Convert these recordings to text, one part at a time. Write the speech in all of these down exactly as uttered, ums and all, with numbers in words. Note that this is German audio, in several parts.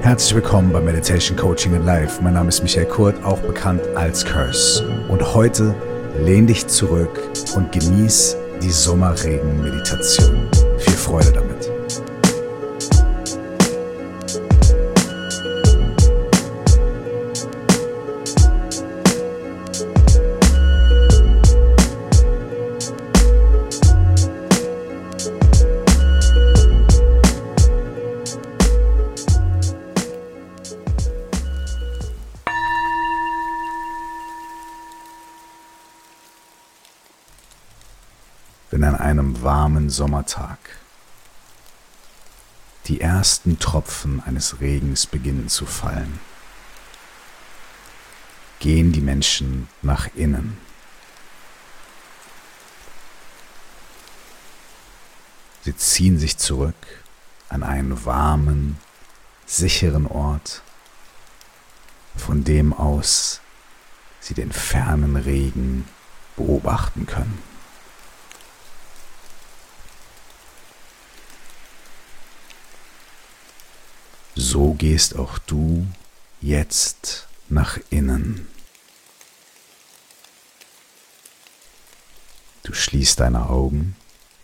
Herzlich willkommen bei Meditation Coaching in Life. Mein Name ist Michael Kurt, auch bekannt als Curse. Und heute lehn dich zurück und genieß die Sommerregen-Meditation. Viel Freude damit. Wenn an einem warmen Sommertag die ersten Tropfen eines Regens beginnen zu fallen, gehen die Menschen nach innen. Sie ziehen sich zurück an einen warmen, sicheren Ort, von dem aus sie den fernen Regen beobachten können. So gehst auch du jetzt nach innen. Du schließt deine Augen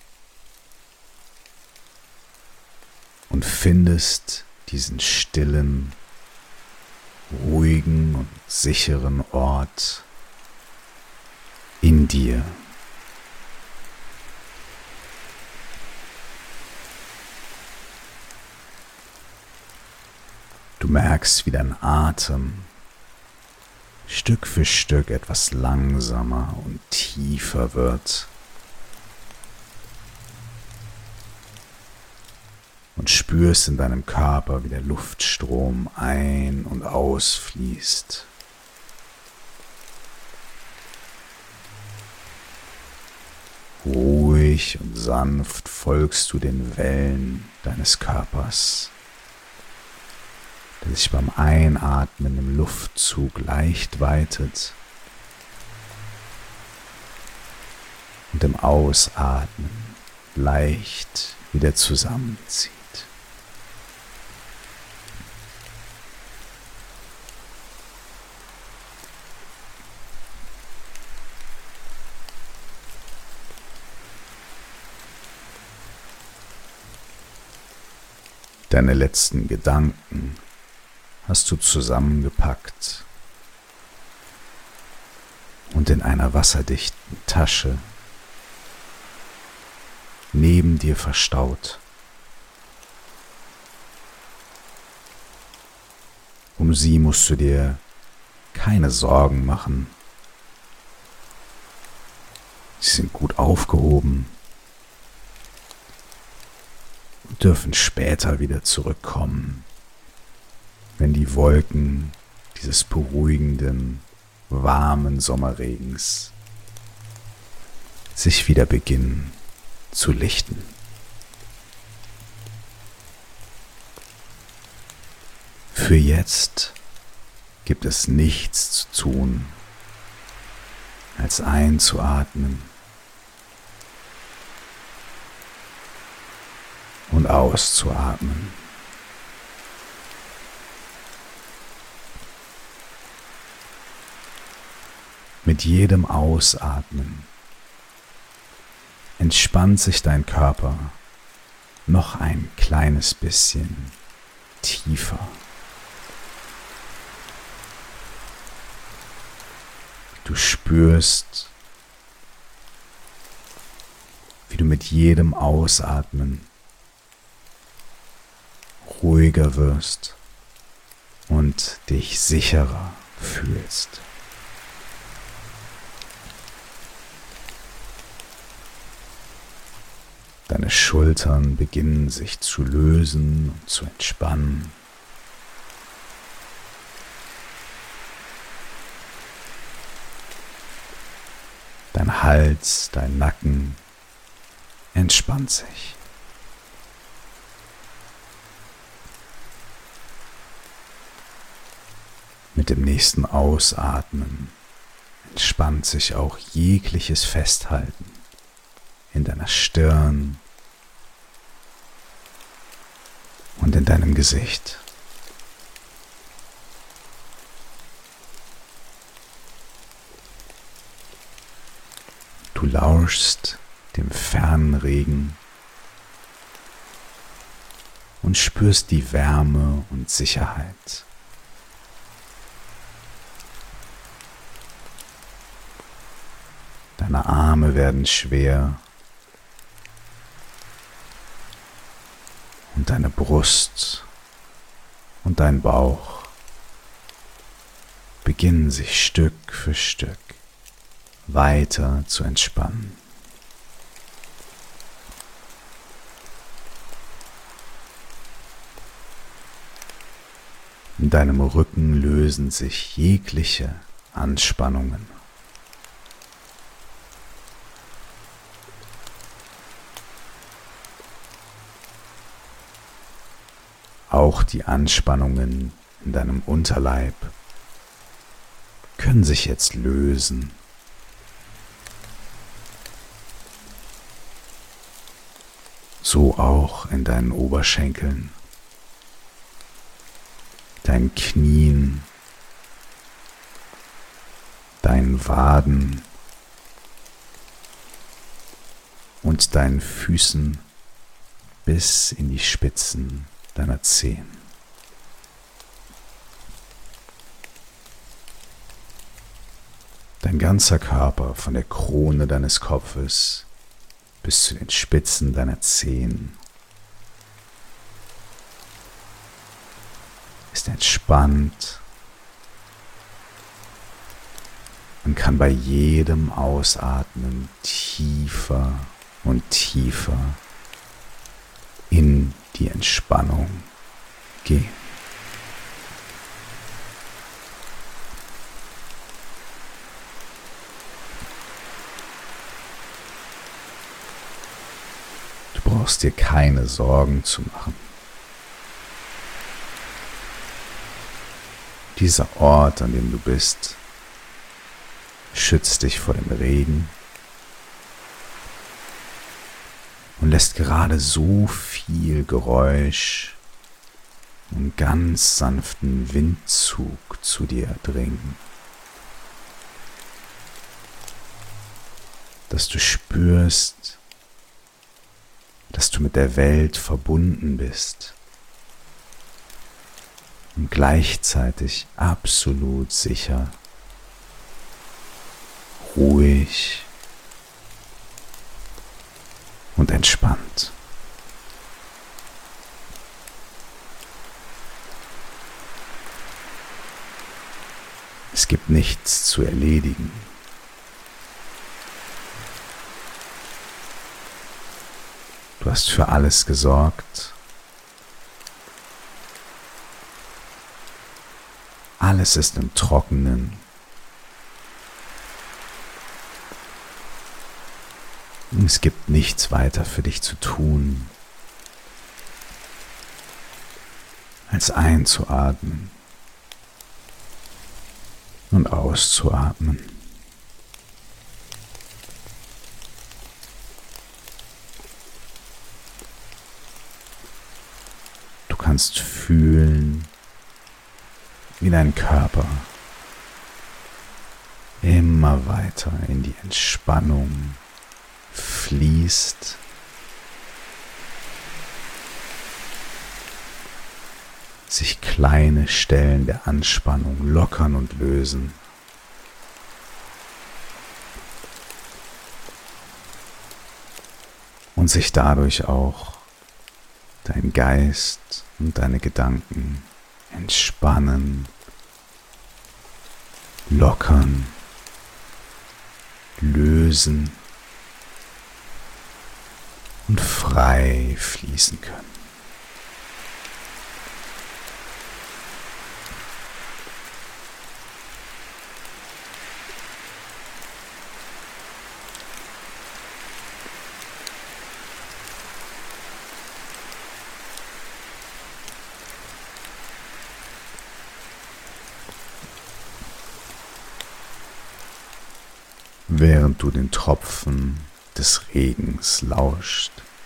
und findest diesen stillen, ruhigen und sicheren Ort in dir. Du merkst, wie dein Atem Stück für Stück etwas langsamer und tiefer wird und spürst in deinem Körper, wie der Luftstrom ein- und ausfließt. Ruhig und sanft folgst du den Wellen deines Körpers, der sich beim Einatmen im Luftzug leicht weitet und im Ausatmen leicht wieder zusammenzieht. Deine letzten Gedanken hast du zusammengepackt und in einer wasserdichten Tasche neben dir verstaut. Um sie musst du dir keine Sorgen machen. Sie sind gut aufgehoben und dürfen später wieder zurückkommen, wenn die Wolken dieses beruhigenden, warmen Sommerregens sich wieder beginnen zu lichten. Für jetzt gibt es nichts zu tun, als einzuatmen und auszuatmen. Mit jedem Ausatmen entspannt sich dein Körper noch ein kleines bisschen tiefer. Du spürst, wie du mit jedem Ausatmen ruhiger wirst und dich sicherer fühlst. Deine Schultern beginnen sich zu lösen und zu entspannen. Dein Hals, dein Nacken entspannt sich. Mit dem nächsten Ausatmen entspannt sich auch jegliches Festhalten in deiner Stirn und in deinem Gesicht. lauschst dem fernen Regen und spürst die Wärme und Sicherheit. Deine Arme werden schwer und deine Brust und dein Bauch beginnen sich Stück für Stück weiter zu entspannen. In deinem Rücken lösen sich jegliche Anspannungen. Auch die Anspannungen in deinem Unterleib können sich jetzt lösen. So auch in deinen Oberschenkeln, deinen Knien, deinen Waden und deinen Füßen bis in die Spitzen deiner Zehen. Dein ganzer Körper von der Krone deines Kopfes bis zu den Spitzen deiner Zehen ist entspannt und kann bei jedem Ausatmen tiefer und tiefer in die Entspannung gehen. Du brauchst dir keine Sorgen zu machen. Dieser Ort, an dem du bist, schützt dich vor dem Regen und lässt gerade so viel Geräusch und ganz sanften Windzug zu dir dringen, dass du spürst, dass du mit der Welt verbunden bist und gleichzeitig absolut sicher, ruhig und entspannt. Es gibt nichts zu erledigen. Du hast für alles gesorgt. Alles ist im Trockenen. Und es gibt nichts weiter für dich zu tun, als einzuatmen und auszuatmen. Du kannst fühlen, wie dein Körper immer weiter in die Entspannung fließt. Sich kleine Stellen der Anspannung lockern und lösen. Und sich dadurch auch dein Geist und deine Gedanken entspannen, lockern, lösen und frei fließen können. Während du den Tropfen des Regens lauscht,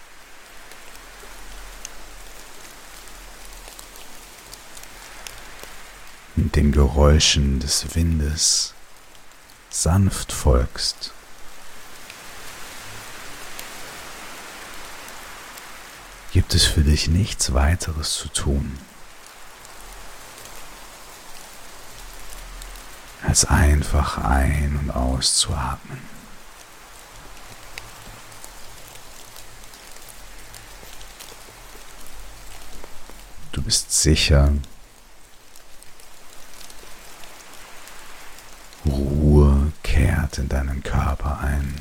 und den Geräuschen des Windes sanft folgst, gibt es für dich nichts weiteres zu tun, als einfach ein- und auszuatmen. Du bist sicher, Ruhe kehrt in deinen Körper ein.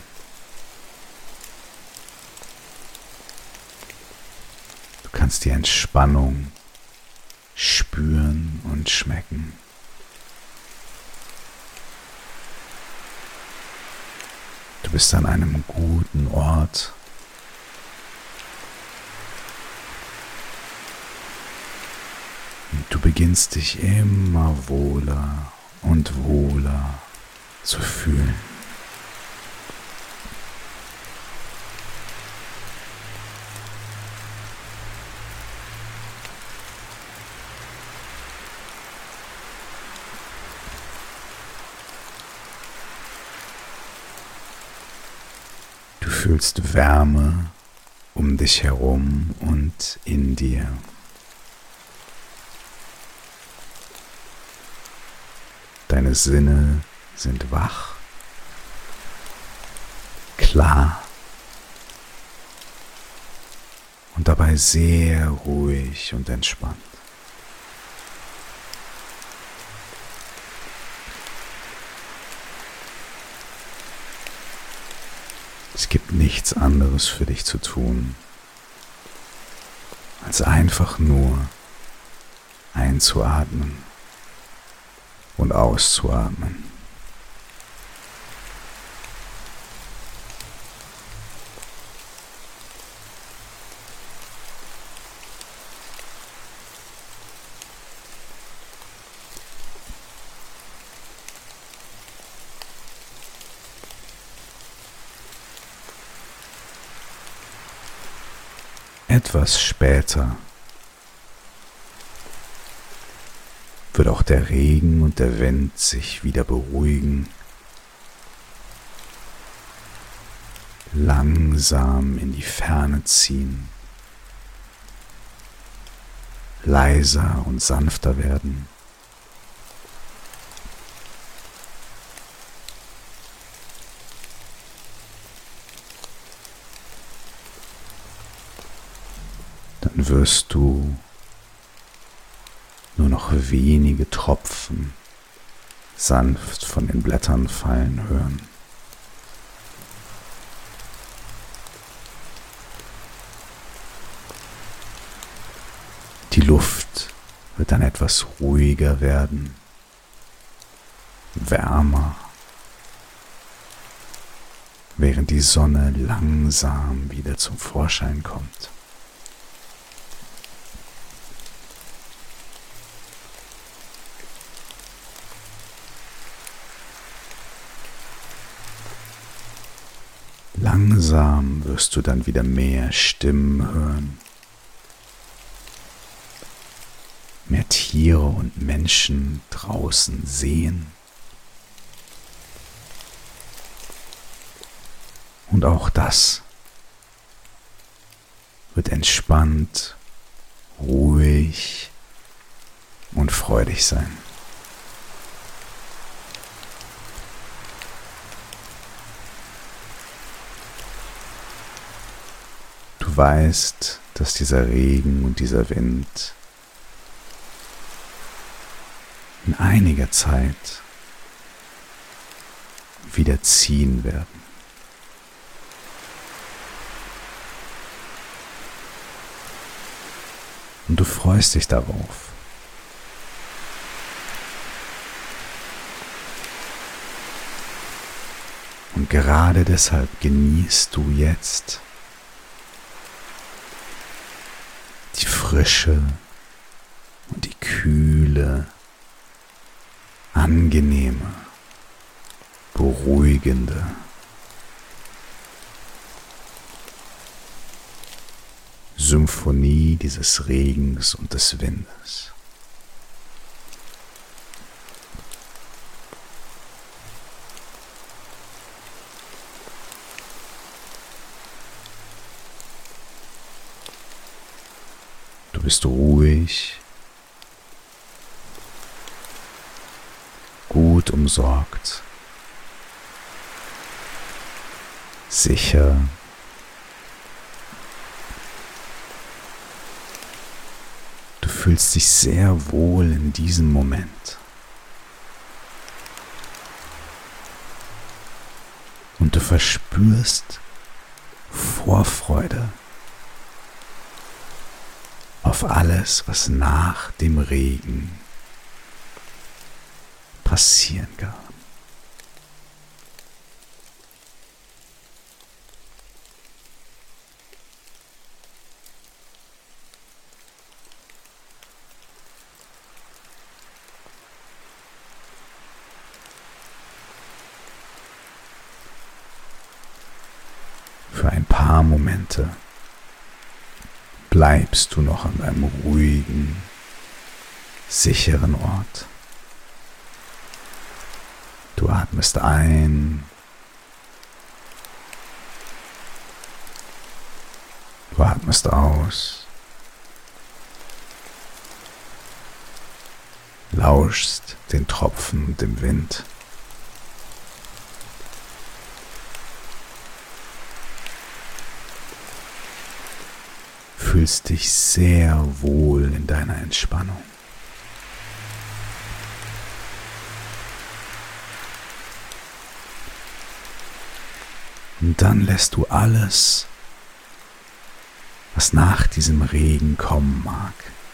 Du kannst die Entspannung spüren und schmecken. Du bist an einem guten Ort. Und du beginnst dich immer wohler und wohler zu fühlen. Du fühlst Wärme um dich herum und in dir. Deine Sinne sind wach, klar und dabei sehr ruhig und entspannt. Es gibt nichts anderes für dich zu tun, als einfach nur einzuatmen und auszuatmen. Etwas später wird auch der Regen und der Wind sich wieder beruhigen, langsam in die Ferne ziehen, leiser und sanfter werden. Dann wirst du nur noch wenige Tropfen sanft von den Blättern fallen hören. Die Luft wird dann etwas ruhiger werden, wärmer, während die Sonne langsam wieder zum Vorschein kommt. Langsam wirst du dann wieder mehr Stimmen hören, mehr Tiere und Menschen draußen sehen. Und auch das wird entspannt, ruhig und freudig sein. Du weißt, dass dieser Regen und dieser Wind in einiger Zeit wieder ziehen werden. Und du freust dich darauf. Und gerade deshalb genießt du jetzt die Frische und die kühle, angenehme, beruhigende Symphonie dieses Regens und des Windes. bist ruhig, gut umsorgt, sicher. Du fühlst dich sehr wohl in diesem Moment. Und du verspürst Vorfreude auf alles, was nach dem Regen passieren kann. Für ein paar Momente bleibst du noch an einem ruhigen, sicheren Ort. Du atmest ein, du atmest aus, lauschst den Tropfen und dem Wind. Fühlst dich sehr wohl in deiner Entspannung. Und dann lässt du alles, was nach diesem Regen kommen mag,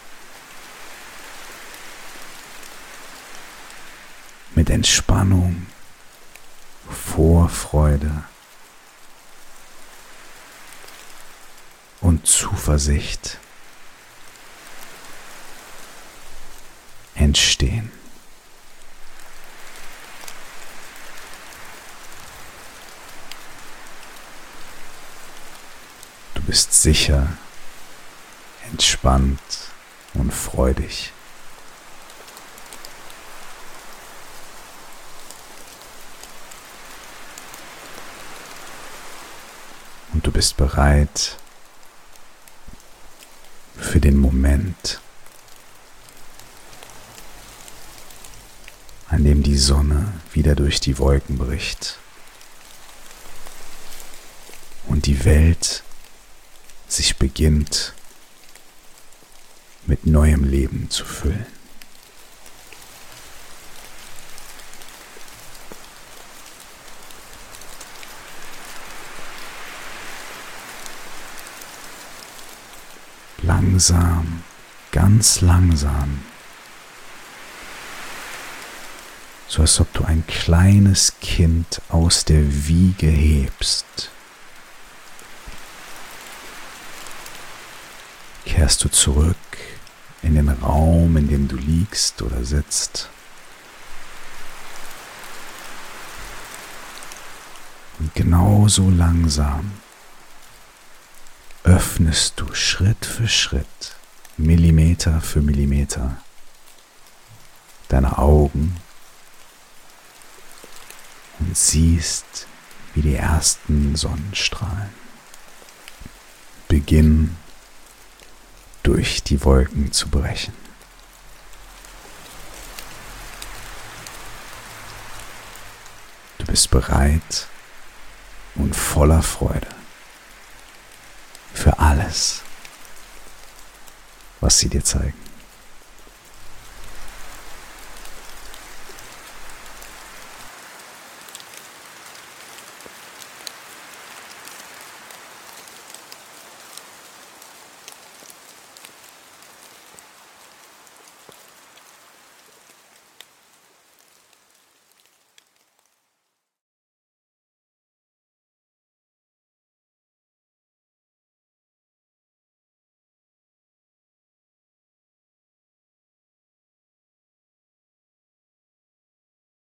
mit Entspannung, Vorfreude und Zuversicht entstehen. Du bist sicher, entspannt und freudig. Und du bist bereit für den Moment, an dem die Sonne wieder durch die Wolken bricht und die Welt sich beginnt mit neuem Leben zu füllen. Langsam, ganz langsam, so als ob du ein kleines Kind aus der Wiege hebst, kehrst du zurück in den Raum, in dem du liegst oder sitzt. Und genauso langsam öffnest du Schritt für Schritt, Millimeter für Millimeter, deine Augen und siehst, wie die ersten Sonnenstrahlen beginnen, durch die Wolken zu brechen. Du bist bereit und voller Freude für alles, was sie dir zeigen.